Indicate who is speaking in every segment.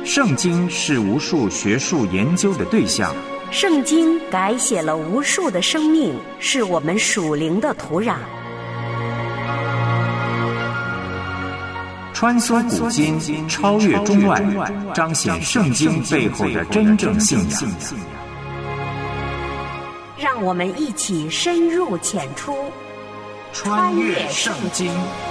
Speaker 1: 圣经是无数学术研究的对象，
Speaker 2: 圣经改写了无数的生命，是我们属灵的土壤。
Speaker 1: 穿梭古今，超越中外，彰显圣经背后的真正信仰。
Speaker 2: 让我们一起深入浅出，
Speaker 1: 穿越圣经。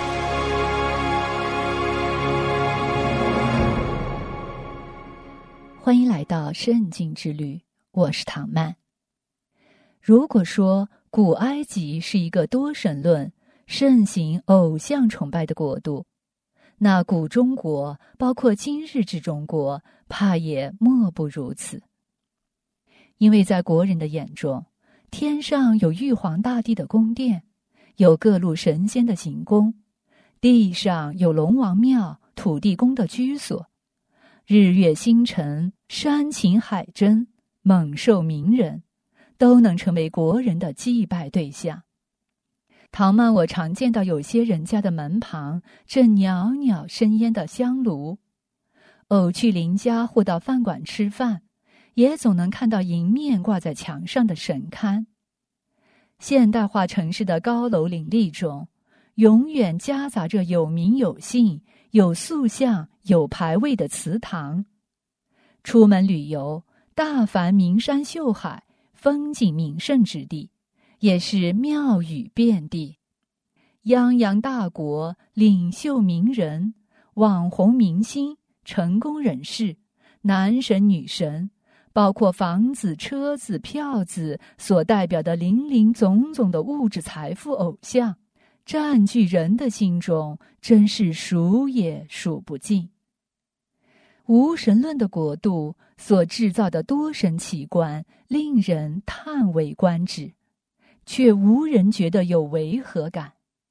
Speaker 3: 欢迎来到圣经之旅，我是唐曼。如果说古埃及是一个多神论、盛行偶像崇拜的国度，那古中国，包括今日之中国，怕也莫不如此。因为在国人的眼中，天上有玉皇大帝的宫殿，有各路神仙的行宫，地上有龙王庙、土地公的居所，日月星辰、山禽海珍、猛兽名人，都能成为国人的祭拜对象。唐曼我常见到有些人家的门旁正袅袅生烟的香炉，偶去邻家或到饭馆吃饭，也总能看到迎面挂在墙上的神龛。现代化城市的高楼林立中，永远夹杂着有名有姓、有塑像、有牌位的祠堂。出门旅游，大凡名山秀海、风景名胜之地，也是庙宇遍地。泱泱大国，领袖名人、网红明星、成功人士、男神女神，包括房子、车子、票子所代表的林林总总的物质财富偶像，占据人的心中，真是数也数不尽。无神论的国度所制造的多神奇观，令人叹为观止，却无人觉得有违和感。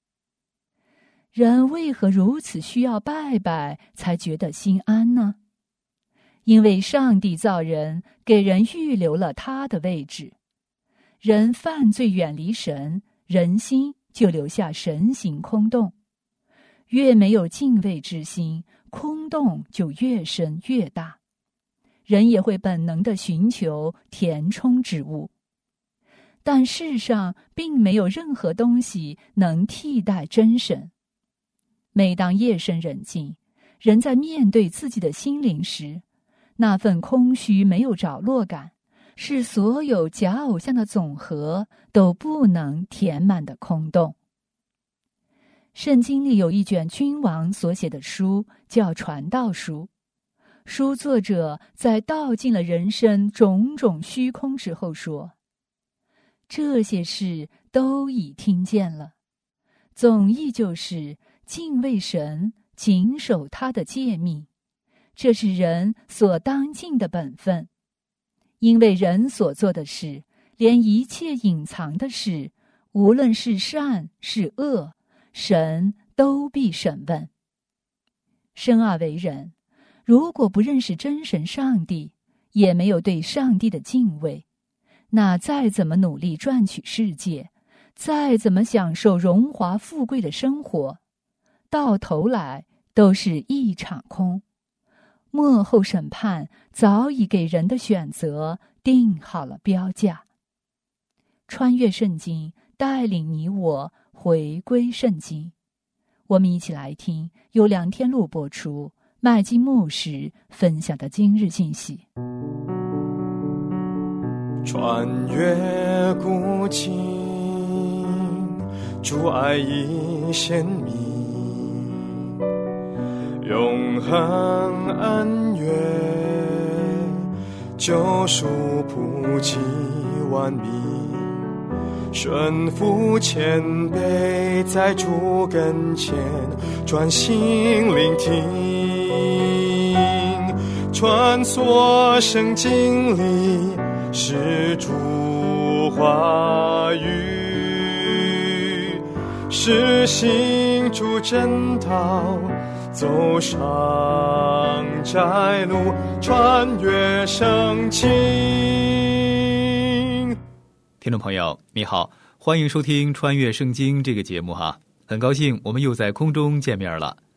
Speaker 3: 人为何如此需要拜拜才觉得心安呢？因为上帝造人，给人预留了他的位置。人犯罪远离神，人心就留下神形空洞。越没有敬畏之心，空洞就越深越大。人也会本能地寻求填充之物。但世上并没有任何东西能替代真神。每当夜深人静，人在面对自己的心灵时，那份空虚没有着落感，是所有假偶像的总和都不能填满的空洞。圣经里有一卷君王所写的书，叫传道书。书作者在道尽了人生种种虚空之后说，这些事都已听见了，总意就是敬畏神，谨守他的诫命，这是人所当尽的本分。因为人所做的事，连一切隐藏的事，无论是善是恶，神都必审问。生而为人，如果不认识真神上帝，也没有对上帝的敬畏，那再怎么努力赚取世界，再怎么享受荣华富贵的生活，到头来都是一场空。末后审判早已给人的选择定好了标价。穿越圣经，带领你我回归圣经。我们一起来听由梁天禄播出，麦基牧师分享的今日信息。
Speaker 4: 穿越古今，主爱已显明，永恒恩怨，救赎普及万民，顺服谦卑，在主跟前专心聆听，穿梭圣经里是主话语，是行主真道，走上窄路，穿越圣经。
Speaker 5: 听众朋友你好，欢迎收听穿越圣经这个节目哈，很高兴我们又在空中见面了。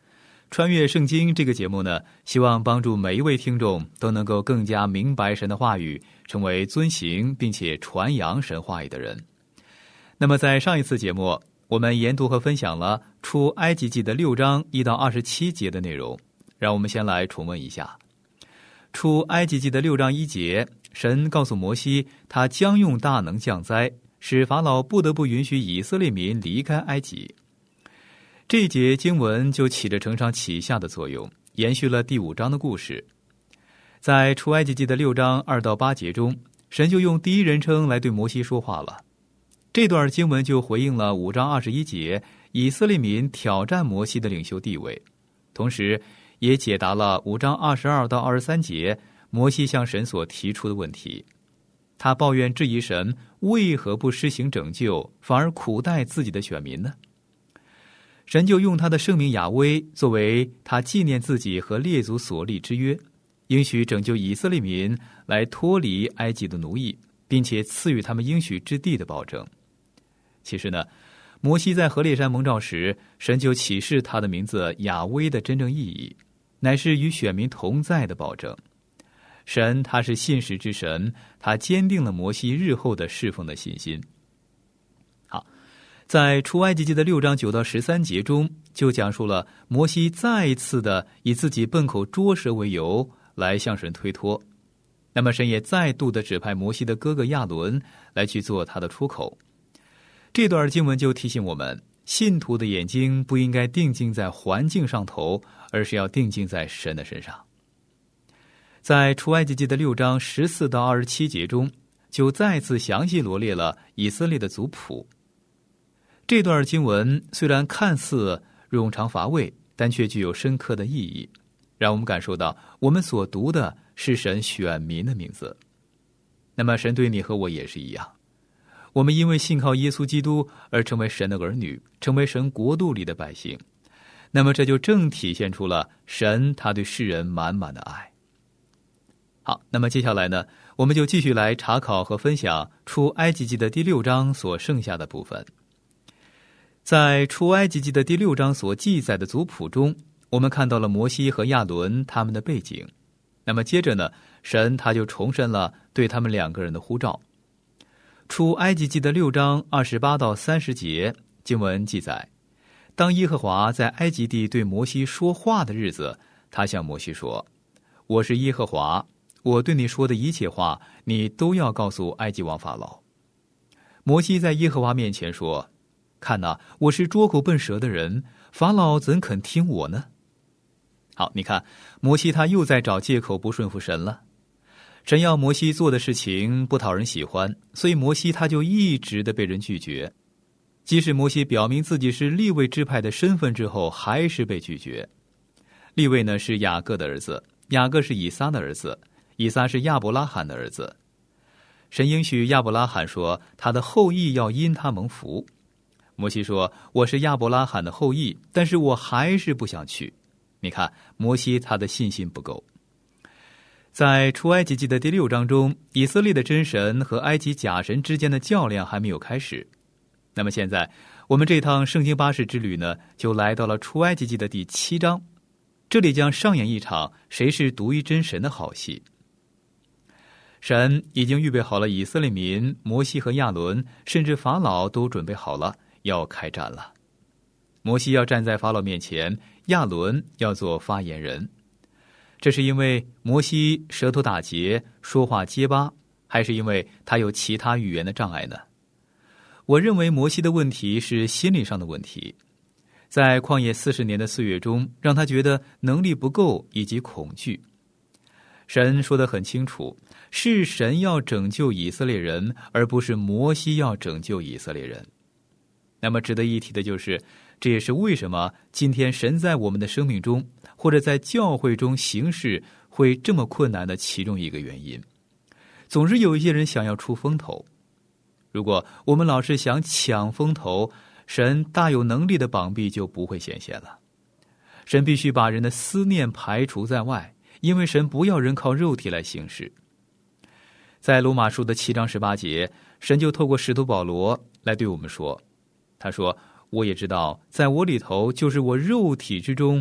Speaker 5: 穿越圣经这个节目呢，希望帮助每一位听众都能够更加明白神的话语，成为遵行并且传扬神话语的人。那么在上一次节目，我们研读和分享了出埃及记的6章1到27节的内容，让我们先来重温一下。出埃及记的6章1节，神告诉摩西，他将用大能降灾，使法老不得不允许以色列民离开埃及。这一节经文就起着承上启下的作用，延续了第5章的故事。在出埃及记的6章2到8节中，神就用第一人称来对摩西说话了。这段经文就回应了5章21节以色列民挑战摩西的领袖地位，同时也解答了5章22到23节摩西向神所提出的问题。他抱怨质疑神为何不施行拯救，反而苦待自己的选民呢？神就用他的圣名雅威作为他纪念自己和列祖所立之约，应许拯救以色列民来脱离埃及的奴役，并且赐予他们应许之地的保证。其实呢，摩西在何烈山蒙召时，神就启示他的名字雅威的真正意义，乃是与选民同在的保证。神他是信实之神，他坚定了摩西日后的侍奉的信心。好，在出埃及记的6章9到13节中，就讲述了摩西再一次的以自己笨口拙舌为由来向神推脱。那么神也再度的指派摩西的哥哥亚伦来去做他的出口。这段经文就提醒我们，信徒的眼睛不应该定睛在环境上头，而是要定睛在神的身上。在出埃及记的6章14到27节中，就再次详细罗列了以色列的族谱。这段经文虽然看似冗长乏味，但却具有深刻的意义，让我们感受到我们所读的是神选民的名字。那么神对你和我也是一样，我们因为信靠耶稣基督而成为神的儿女，成为神国度里的百姓。那么这就正体现出了神他对世人满满的爱。好，那么接下来呢，我们就继续来查考和分享出埃及记的第6章所剩下的部分。在出埃及记的第6章所记载的族谱中，我们看到了摩西和亚伦他们的背景。那么接着呢，神他就重申了对他们2个人的呼召。出埃及记的6章28到30节经文记载，当耶和华在埃及地对摩西说话的日子，他向摩西说，我是耶和华，我对你说的一切话，你都要告诉埃及王法老。摩西在耶和华面前说，看哪，我是拙口笨舌的人，法老怎肯听我呢？好，你看摩西他又在找借口不顺服神了。神要摩西做的事情不讨人喜欢，所以摩西他就一直的被人拒绝。即使摩西表明自己是利未支派的身份之后，还是被拒绝。利未呢是雅各的儿子，雅各是以撒的儿子，以撒是亚伯拉罕的儿子。神应许亚伯拉罕说，他的后裔要因他蒙福。摩西说，我是亚伯拉罕的后裔，但是我还是不想去。你看摩西他的信心不够。在出埃及记的第6章中，以色列的真神和埃及假神之间的较量还没有开始。那么现在我们这趟圣经巴士之旅呢，就来到了出埃及记的第7章，这里将上演一场谁是独一真神的好戏。神已经预备好了以色列民，摩西和亚伦，甚至法老都准备好了，要开战了。摩西要站在法老面前，亚伦要做发言人。这是因为摩西舌头打结，说话结巴，还是因为他有其他语言的障碍呢？我认为摩西的问题是心理上的问题，在旷野40年的岁月中，让他觉得能力不够以及恐惧。神说得很清楚，是神要拯救以色列人，而不是摩西要拯救以色列人。那么值得一提的就是，这也是为什么今天神在我们的生命中，或者在教会中行事会这么困难的其中一个原因。总是有一些人想要出风头。如果我们老是想抢风头，神大有能力的膀臂就不会显现了。神必须把人的思念排除在外，因为神不要人靠肉体来行事。在罗马书的7章18节，神就透过使徒保罗来对我们说，他说，我也知道在我里头，就是我肉体之中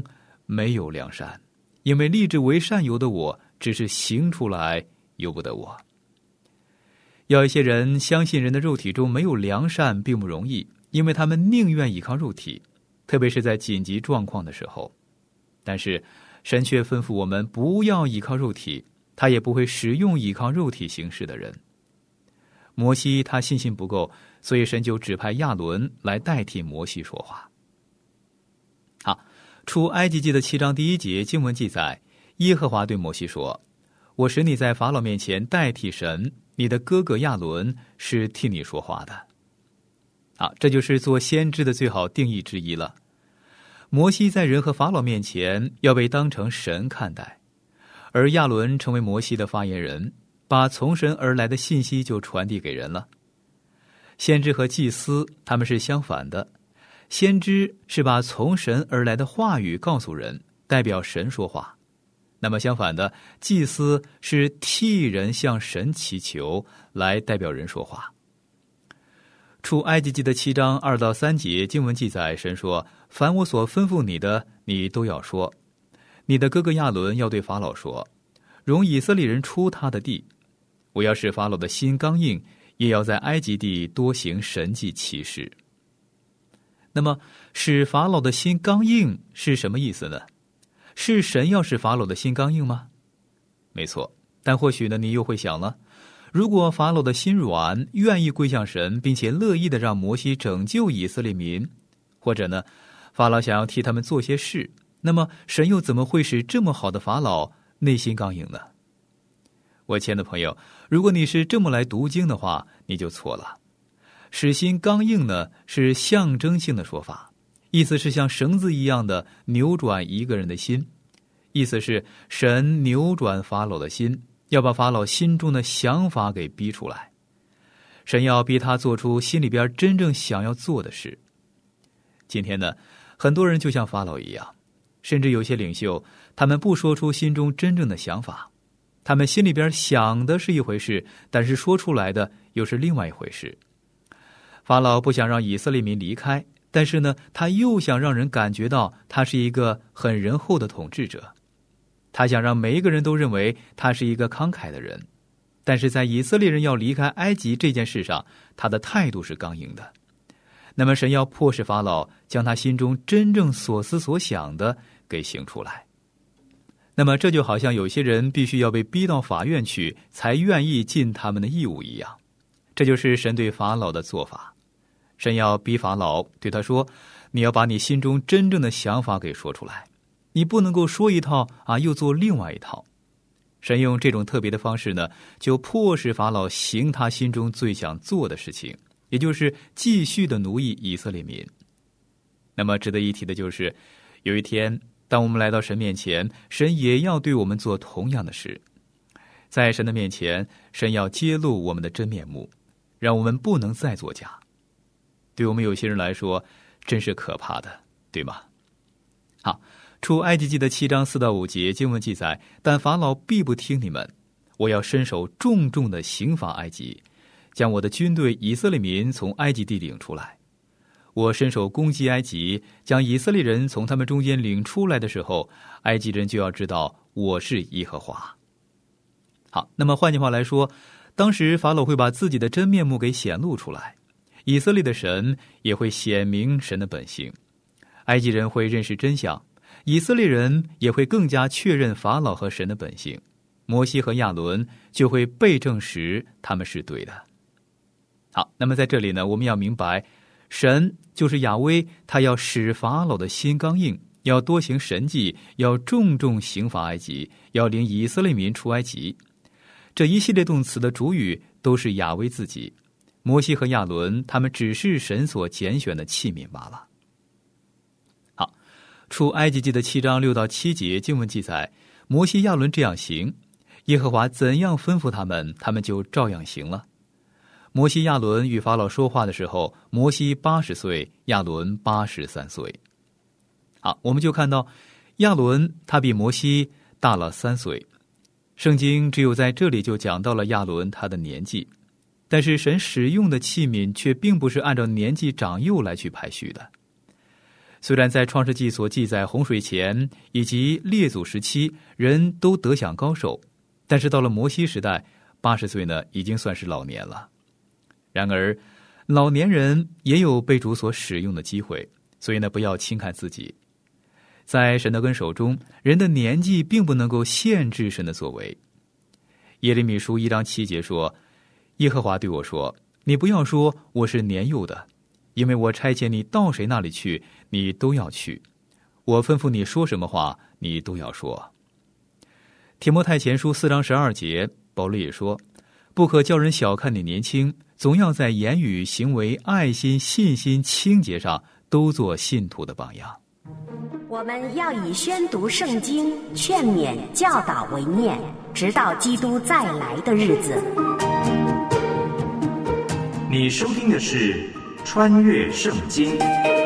Speaker 5: 没有良善，因为立志为善由得我，只是行出来由不得我。要一些人相信人的肉体中没有良善并不容易，因为他们宁愿依靠肉体，特别是在紧急状况的时候。但是神却吩咐我们不要依靠肉体，他也不会使用依靠肉体行事的人。摩西他信心不够，所以神就指派亚伦来代替摩西说话。好，出埃及记的7章第1节经文记载，耶和华对摩西说，我使你在法老面前代替神，你的哥哥亚伦是替你说话的。好，这就是做先知的最好定义之一了。摩西在人和法老面前要被当成神看待，而亚伦成为摩西的发言人，把从神而来的信息就传递给人了。先知和祭司他们是相反的，先知是把从神而来的话语告诉人，代表神说话。那么相反的，祭司是替人向神祈求，来代表人说话。出埃及记的7章2到3节经文记载，神说，凡我所吩咐你的，你都要说。你的哥哥亚伦要对法老说，容以色列人出他的地。我要使法老的心刚硬，也要在埃及地多行神迹奇事。那么使法老的心刚硬是什么意思呢？是神要使法老的心刚硬吗？没错，但或许呢，你又会想了，如果法老的心软，愿意归向神，并且乐意的让摩西拯救以色列民，或者呢，法老想要替他们做些事，那么神又怎么会使这么好的法老内心刚硬呢？我亲爱的朋友，如果你是这么来读经的话，你就错了。使心刚硬呢，是象征性的说法，意思是像绳子一样的扭转一个人的心，意思是神扭转法老的心，要把法老心中的想法给逼出来。神要逼他做出心里边真正想要做的事。今天呢，很多人就像法老一样，甚至有些领袖，他们不说出心中真正的想法，他们心里边想的是一回事，但是说出来的又是另外一回事。法老不想让以色列民离开，但是呢，他又想让人感觉到他是一个很仁厚的统治者。他想让每一个人都认为他是一个慷慨的人，但是在以色列人要离开埃及这件事上，他的态度是刚硬的。那么神要迫使法老将他心中真正所思所想的给行出来。那么这就好像有些人必须要被逼到法院去，才愿意尽他们的义务一样。这就是神对法老的做法。神要逼法老，对他说，你要把你心中真正的想法给说出来，你不能够说一套又做另外一套。神用这种特别的方式呢，就迫使法老行他心中最想做的事情，也就是继续的奴役以色列民。那么值得一提的就是，有一天当我们来到神面前，神也要对我们做同样的事。在神的面前，神要揭露我们的真面目，让我们不能再作假。对我们有些人来说，真是可怕的，对吗？好，出埃及记的7章4到5节经文记载，但法老必不听你们，我要伸手重重的刑罚埃及，将我的军队以色列民从埃及地领出来。我伸手攻击埃及，将以色列人从他们中间领出来的时候，埃及人就要知道我是耶和华。好，那么换句话来说，当时法老会把自己的真面目给显露出来，以色列的神也会显明神的本性，埃及人会认识真相，以色列人也会更加确认法老和神的本性，摩西和亚伦就会被证实他们是对的。好，那么在这里呢，我们要明白，神就是亚威，他要使法老的心刚硬，要多行神迹，要重重刑罚埃及，要领以色列民出埃及。这一系列动词的主语都是亚威自己，摩西和亚伦他们只是神所拣选的器皿罢了。好，出埃及记的7章6到7节经文记载，摩西亚伦这样行，耶和华怎样吩咐他们，他们就照样行了。摩西亚伦与法老说话的时候，摩西80岁，亚伦83岁。好，我们就看到亚伦他比摩西大了3岁。圣经只有在这里就讲到了亚伦他的年纪，但是神使用的器皿却并不是按照年纪长幼来去排序的。 虽然在创世纪所记载洪水前以及列祖时期人都得享高寿，但是到了摩西时代，80岁呢已经算是老年了。然而老年人也有被主所使用的机会，所以呢不要轻看自己。在神的恩手中，人的年纪并不能够限制神的作为。耶利米书1章7节说，耶和华对我说，你不要说我是年幼的，因为我差遣你到谁那里去，你都要去，我吩咐你说什么话，你都要说。提摩太前书4章12节，保罗也说，不可叫人小看你年轻，总要在言语、行为、爱心、信心、清洁上都做信徒的榜样。
Speaker 2: 我们要以宣读圣经、劝勉、教导为念，直到基督再来的日子。
Speaker 1: 你收听的是《穿越圣经》。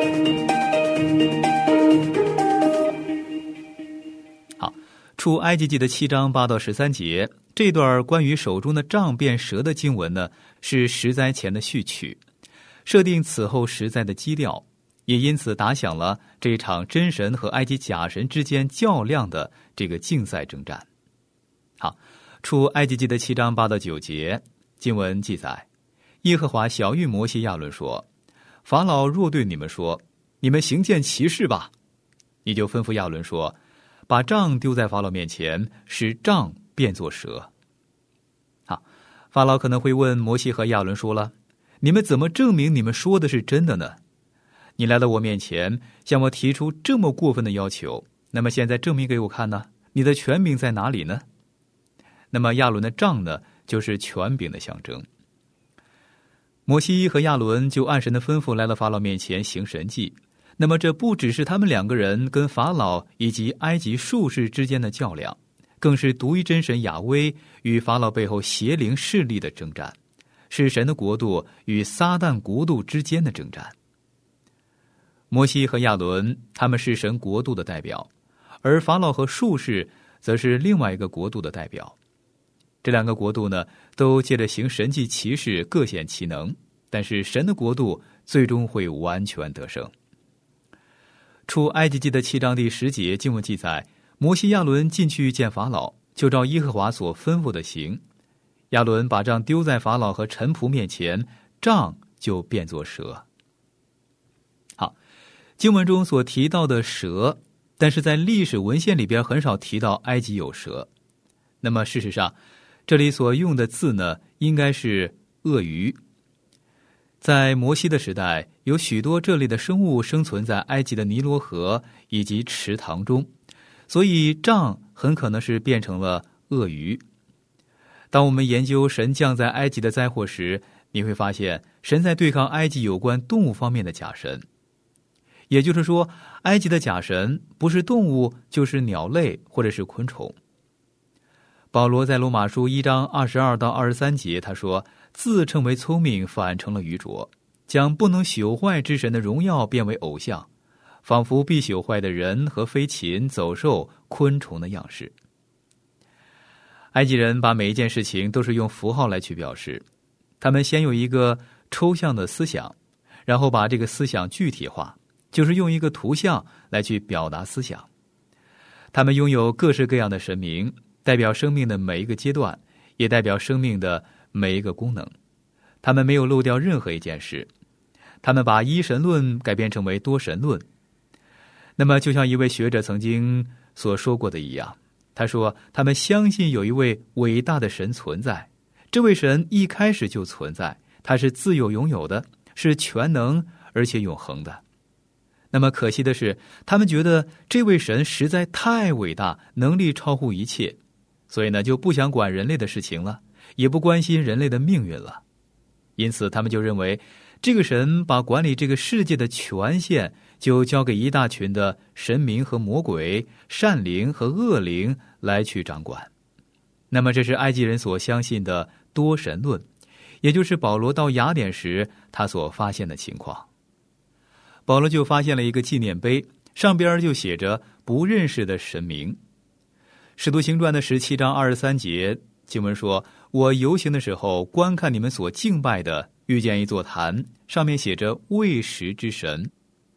Speaker 5: 好，出埃及记的7章8到13节，这段关于手中的杖变蛇的经文呢，是十灾前的序曲，设定此后十灾的基调，也因此打响了这场真神和埃及假神之间较量的这个竞赛征战。好，出埃及记的7章8到9节，经文记载，耶和华晓谕摩西亚伦说，法老若对你们说，你们行件奇事吧，你就吩咐亚伦说，把杖丢在法老面前，使杖变作蛇。好，法老可能会问摩西和亚伦说了，你们怎么证明你们说的是真的呢？你来到我面前，向我提出这么过分的要求，那么现在证明给我看呢？你的权柄在哪里呢？那么亚伦的杖呢，就是权柄的象征。摩西和亚伦就按神的吩咐来到法老面前行神迹。那么这不只是他们两个人跟法老以及埃及术士之间的较量，更是独一真神亚威与法老背后邪灵势力的征战，是神的国度与撒旦国度之间的征战。摩西和亚伦他们是神国度的代表，而法老和术士则是另外一个国度的代表。这两个国度呢，都借着行神迹奇事各显其能，但是神的国度最终会完全得胜。出埃及记的7章第10节经文记载，摩西亚伦进去见法老，就照耶和华所吩咐的行。亚伦把杖丢在法老和臣仆面前，杖就变作蛇。好，经文中所提到的蛇，但是在历史文献里边很少提到埃及有蛇。那么事实上，这里所用的字呢，应该是鳄鱼。在摩西的时代，有许多这类的生物生存在埃及的尼罗河以及池塘中，所以杖很可能是变成了鳄鱼。当我们研究神降在埃及的灾祸时，你会发现神在对抗埃及有关动物方面的假神。也就是说，埃及的假神不是动物，就是鸟类或者是昆虫。保罗在罗马书1章22到23节，他说，自称为聪明，反成了愚拙，将不能朽坏之神的荣耀变为偶像，仿佛必朽坏的人和飞禽、走兽、昆虫的样式。埃及人把每一件事情都是用符号来去表示，他们先有一个抽象的思想，然后把这个思想具体化，就是用一个图像来去表达思想。他们拥有各式各样的神明，代表生命的每一个阶段，也代表生命的每一个功能。他们没有漏掉任何一件事，他们把一神论改变成为多神论。那么就像一位学者曾经所说过的一样，他说他们相信有一位伟大的神存在，这位神一开始就存在，他是自有拥有的，是全能而且永恒的。那么可惜的是，他们觉得这位神实在太伟大，能力超乎一切，所以呢就不想管人类的事情了，也不关心人类的命运了。因此他们就认为这个神把管理这个世界的权限就交给一大群的神明和魔鬼、善灵和恶灵来去掌管。那么这是埃及人所相信的多神论，也就是保罗到雅典时他所发现的情况。保罗就发现了一个纪念碑，上边就写着不认识的神明。使徒行传的17章23节经文说，我游行的时候观看你们所敬拜的，遇见一座坛，上面写着未识之神。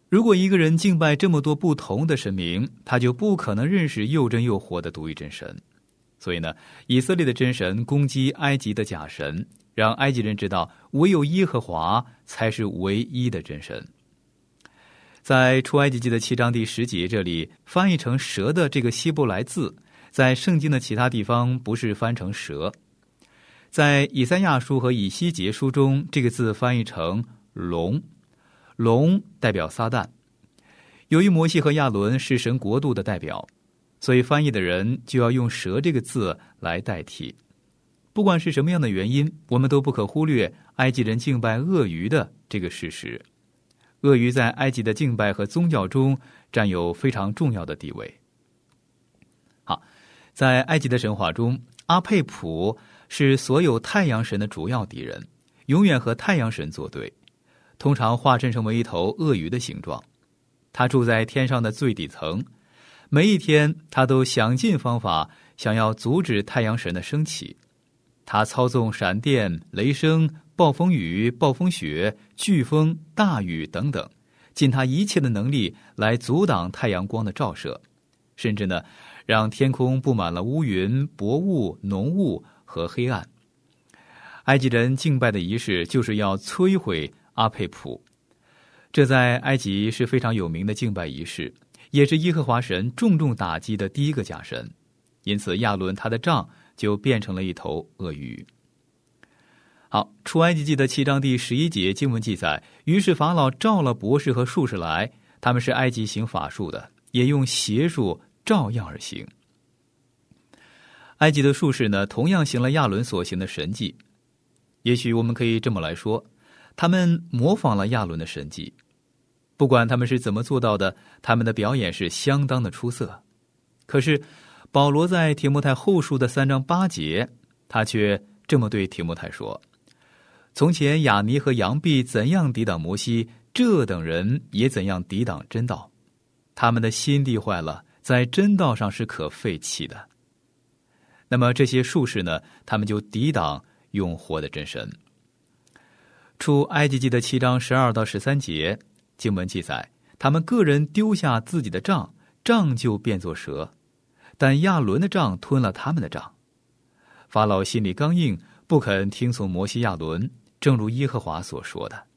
Speaker 5: 如果一个人敬拜这么多不同的神明，他就不可能认识又真又活的独一真神。所以呢，以色列的真神攻击埃及的假神，让埃及人知道唯有耶和华才是唯一的真神。在出埃及记的7章第10节，这里翻译成蛇的这个希伯来字，在圣经的其他地方不是翻成蛇。在以赛亚书和以西结书中，这个字翻译成龙，龙代表撒旦。由于摩西和亚伦是神国度的代表，所以翻译的人就要用蛇这个字来代替。不管是什么样的原因，我们都不可忽略埃及人敬拜鳄鱼的这个事实。鳄鱼在埃及的敬拜和宗教中占有非常重要的地位。好，在埃及的神话中，阿佩普是所有太阳神的主要敌人，永远和太阳神作对，通常化身成为一头鳄鱼的形状。他住在天上的最底层，每一天他都想尽方法想要阻止太阳神的升起。他操纵闪电、雷声、暴风雨、暴风雪、飓风、大雨等等，尽他一切的能力来阻挡太阳光的照射，甚至呢，让天空布满了乌云、薄雾、浓雾和黑暗。埃及人敬拜的仪式就是要摧毁阿佩普，这在埃及是非常有名的敬拜仪式，也是耶和华神重重打击的第一个假神。因此亚伦他的杖就变成了一头鳄鱼。好，出埃及记的7章第11节经文记载，于是法老召了博士和术士来，他们是埃及行法术的，也用邪术照样而行。埃及的术士呢，同样行了亚伦所行的神迹。也许我们可以这么来说，他们模仿了亚伦的神迹。不管他们是怎么做到的，他们的表演是相当的出色。可是保罗在提摩太后书的3章8节，他却这么对提摩太说，从前亚尼和杨毕怎样抵挡摩西，这等人也怎样抵挡真道。他们的心地坏了，在真道上是可废弃的。那么这些术士呢，他们就抵挡用活的真神。出埃及记的7章12到13节经文记载，他们个人丢下自己的杖，杖就变作蛇，但亚伦的杖吞了他们的杖。法老心里刚硬，不肯听从摩西亚伦，正如耶和华所说的。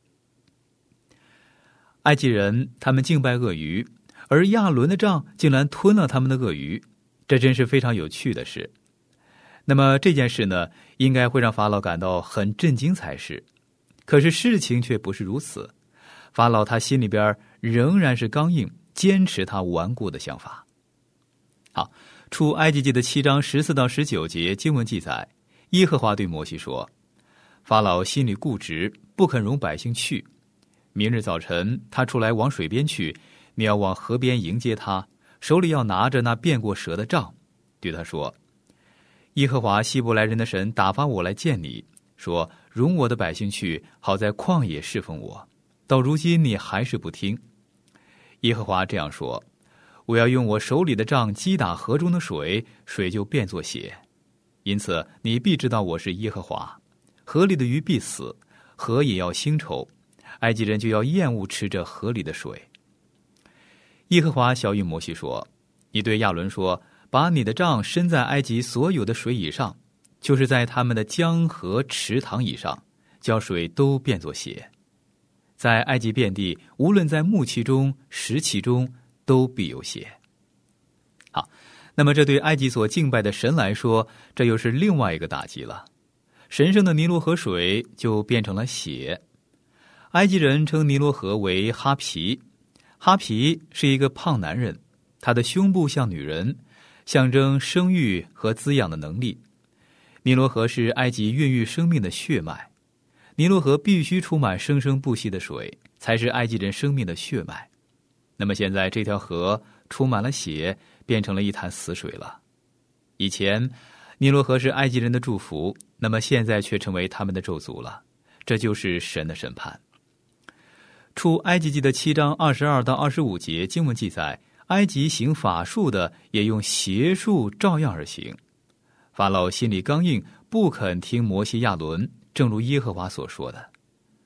Speaker 5: 埃及人他们敬拜鳄鱼，而亚伦的杖竟然吞了他们的鳄鱼，这真是非常有趣的事。那么这件事呢，应该会让法老感到很震惊才是。可是事情却不是如此，法老他心里边仍然是刚硬，坚持他顽固的想法。好，出埃及记的7章14到19节经文记载，耶和华对摩西说，法老心里固执，不肯容百姓去。明日早晨他出来往水边去，你要往河边迎接他，手里要拿着那变过蛇的杖，对他说，耶和华希伯来人的神打发我来见你，说容我的百姓去，好在旷野侍奉我。到如今你还是不听。耶和华这样说，我要用我手里的杖击打河中的水，水就变作血。因此你必知道我是耶和华。河里的鱼必死，河也要腥臭，埃及人就要厌恶吃这河里的水。耶和华晓谕摩西说，你对亚伦说，把你的杖伸在埃及所有的水以上，就是在他们的江河池塘以上，叫水都变作血。在埃及遍地，无论在木器中、石器中，都必有血。好，那么这对埃及所敬拜的神来说，这又是另外一个打击了。神圣的尼罗河水就变成了血。埃及人称尼罗河为哈皮，哈皮是一个胖男人，他的胸部像女人，象征生育和滋养的能力。尼罗河是埃及孕育生命的血脉，尼罗河必须充满生生不息的水，才是埃及人生命的血脉。那么现在这条河充满了血，变成了一潭死水了。以前尼罗河是埃及人的祝福，那么现在却成为他们的咒诅了，这就是神的审判。出埃及记的7章22到25节经文记载，埃及行法术的也用邪术照样而行。法老心里刚硬，不肯听摩西亚伦，正如耶和华所说的。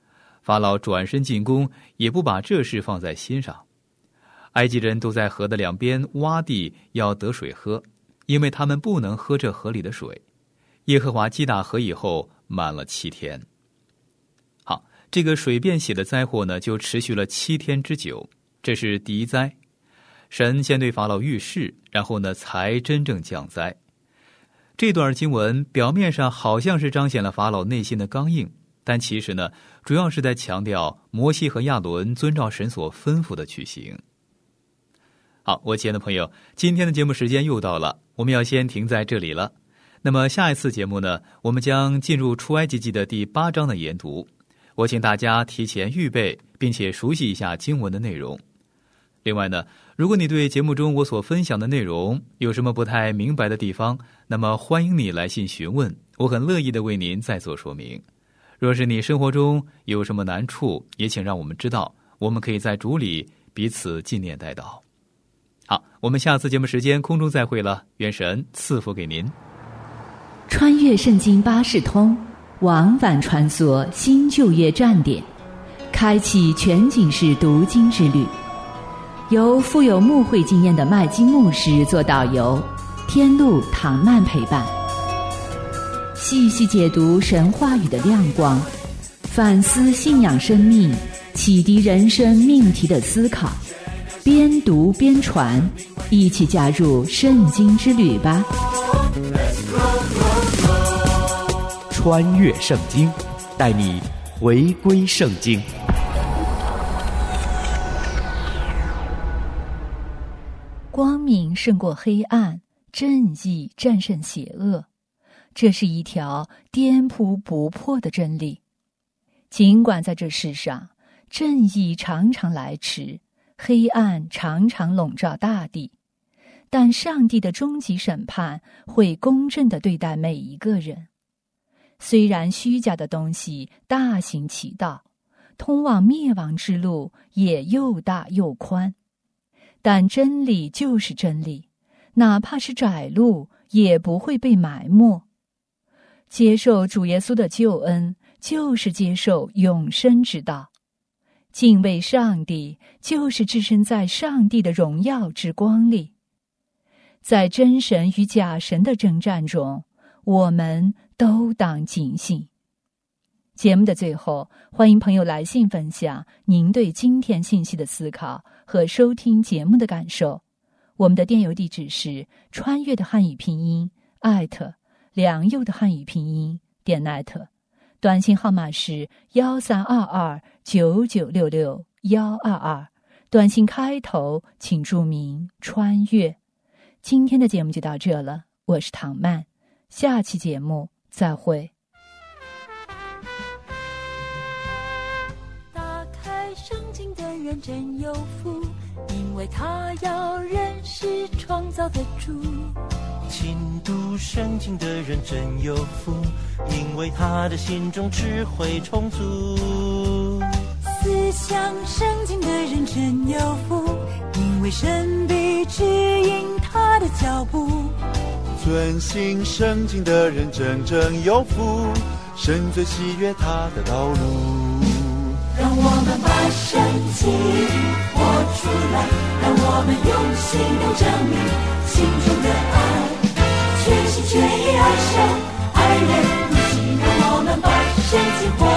Speaker 5: 法老转身进宫，也不把这事放在心上。埃及人都在河的两边挖地要得水喝，因为他们不能喝这河里的水。耶和华击打河以后满了7天。好，这个水变血的灾祸呢，就持续了7天之久，这是第一灾。神先对法老预示，然后呢才真正降灾。这段经文表面上好像是彰显了法老内心的刚硬，但其实呢，主要是在强调摩西和亚伦遵照神所吩咐的去行。好，我亲爱的朋友，今天的节目时间又到了，我们要先停在这里了。那么下一次节目呢，我们将进入出埃及记的第8章的研读。我请大家提前预备，并且熟悉一下经文的内容。另外呢，如果你对节目中我所分享的内容有什么不太明白的地方，那么欢迎你来信询问，我很乐意的为您再做说明。若是你生活中有什么难处，也请让我们知道，我们可以在主里彼此纪念代祷。好，我们下次节目时间空中再会了，愿神赐福给您。
Speaker 3: 穿越圣经巴士通，往返穿梭新旧约站点，开启全景式读经之旅。由富有牧会经验的麦基牧师做导游，天路唐曼陪伴，细细解读神话语的亮光，反思信仰生命，启迪人生命题的思考，边读边传，一起加入圣经之旅吧。
Speaker 6: 穿越圣经，带你回归圣经。
Speaker 3: 光明胜过黑暗，正义战胜邪恶，这是一条颠扑不破的真理。尽管在这世上，正义常常来迟，黑暗常常笼罩大地，但上帝的终极审判会公正地对待每一个人。虽然虚假的东西大行其道，通往灭亡之路也又大又宽，但真理就是真理，哪怕是窄路也不会被埋没。接受主耶稣的救恩，就是接受永生之道。敬畏上帝，就是置身在上帝的荣耀之光里。在真神与假神的征战中，我们都当警醒。节目的最后，欢迎朋友来信分享您对今天信息的思考和收听节目的感受。我们的电邮地址是穿越的汉语拼音@良友的汉语拼音.net， 短信号码是132299662122，短信开头请注明穿越。今天的节目就到这了，我是唐曼，下期节目再会。
Speaker 7: 打开圣经的人真有福，因为他要认识创造的主。
Speaker 8: 勤读圣经的人真有福，因为他的心中智慧充足。
Speaker 7: 思想圣经的人真有福，因为神必指引他的脚步。
Speaker 9: 遵行圣经的人真正有福，神最喜悦他的道路。
Speaker 7: 让我们把圣经活出来，让我们用行动证明心中的爱，全心全意爱神爱人如己。让我们把圣经活